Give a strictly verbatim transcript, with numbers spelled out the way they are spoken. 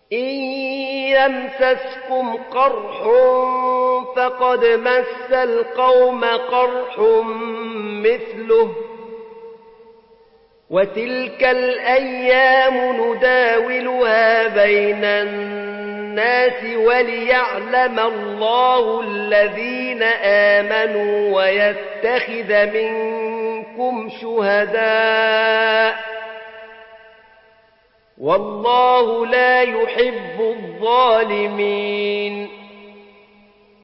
إن يمسسكم قرح فقد مس القوم قرح مثله وتلك الأيام نداولها بين الناس وليعلم الله الذين آمنوا ويتخذ منكم شهداء والله لا يحب الظالمين